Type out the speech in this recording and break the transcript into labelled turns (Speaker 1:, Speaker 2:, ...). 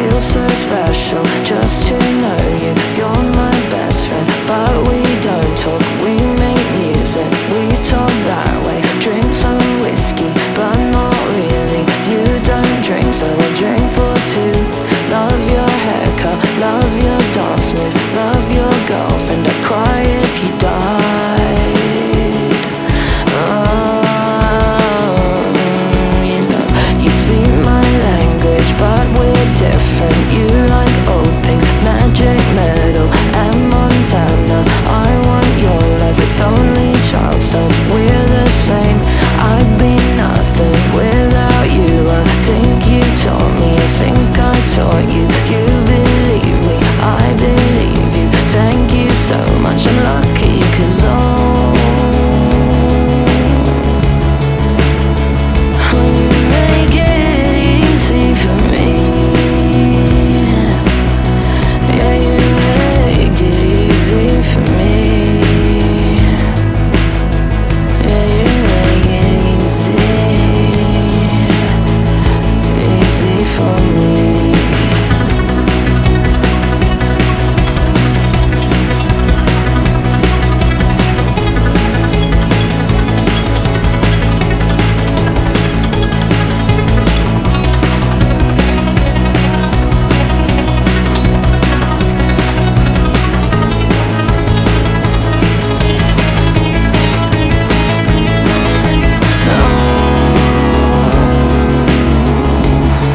Speaker 1: feels so special just to know you. You're my best friend, but we don't talk. We make music, we talk that way. Drink some whiskey, but not really. You don't drink, so I drink for two. Love your haircut, love your dance moves, love your girlfriend. I'd cry if you died. You know, you speak my language, but we're different. You like old things, magic man.